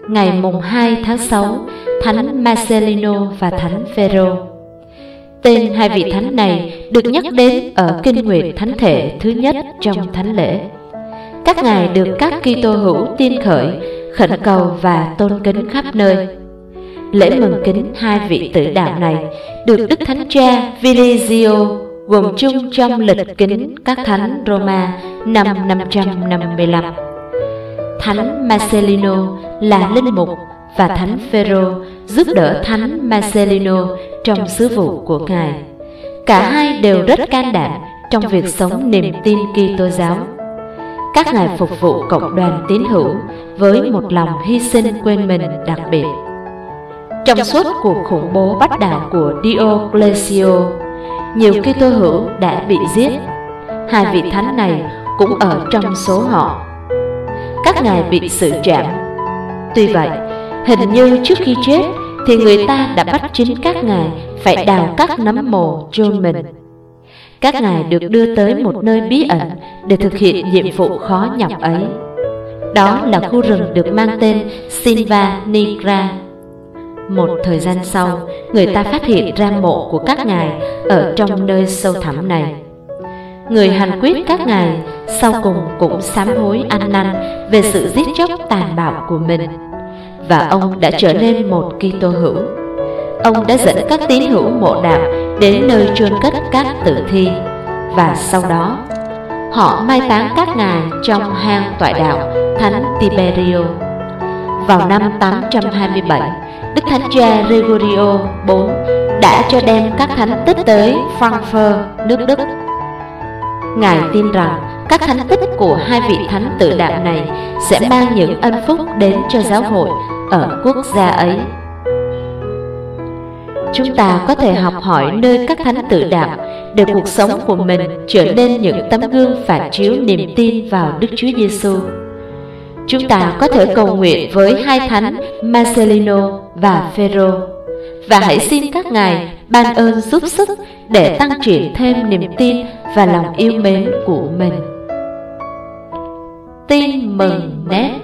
ngày mùng 2 tháng 6, Thánh Marcelino và Thánh Phêrô. Tên hai vị thánh này được nhắc đến ở Kinh Nguyệt Thánh Thể thứ nhất trong thánh lễ. Các ngài được các Kitô hữu tin khởi, khẩn cầu và tôn kính khắp nơi. Lễ mừng kính hai vị tử đạo này được Đức Thánh Cha Virgilio gồm chung trong lịch kính các thánh Roma năm 555. Thánh Marcelino là linh mục và Thánh Phêrô giúp đỡ Thánh Marcelino trong sứ vụ của ngài. Cả hai đều rất can đảm trong việc sống niềm tin Kitô giáo. Các ngài phục vụ cộng đoàn tín hữu với một lòng hy sinh quên mình đặc biệt. Trong suốt cuộc khủng bố bắt đảo của Diocletian, nhiều Kitô hữu đã bị giết. Hai vị thánh này cũng ở trong số họ. Các ngài bị xử trảm. Tuy vậy, hình như trước khi chết thì người ta đã bắt chính các ngài phải đào các nấm mồ chôn mình. Các ngài được đưa tới một nơi bí ẩn để thực hiện nhiệm vụ khó nhọc ấy. Đó là khu rừng được mang tên Silva Nigra. Một thời gian sau, người ta phát hiện ra mộ của các ngài ở trong nơi sâu thẳm này. Người hành quyết các ngài sau cùng cũng sám hối ăn năn về sự giết chóc tàn bạo của mình, và ông đã trở nên một Kitô hữu. Ông đã dẫn các tín hữu mộ đạo đến nơi chôn cất các tử thi, và sau đó họ mai táng các ngài trong hang tọa đạo Thánh Tiberio. Vào năm 827, Đức Thánh Cha Gregorio IV đã cho đem các thánh tích tới Frankfurt, nước Đức. Ngài tin rằng các thánh tích của hai vị thánh tử đạo này sẽ mang những ân phúc đến cho giáo hội ở quốc gia ấy. Chúng ta có thể học hỏi nơi các thánh tử đạo để cuộc sống của mình trở nên những tấm gương phản chiếu niềm tin vào Đức Chúa Giêsu. Chúng ta có thể cầu nguyện với hai thánh Marcelino và Phêrô, và hãy xin các ngài ban ơn giúp sức để tăng triển thêm niềm tin và lòng yêu mến của mình. Tin mừng nét.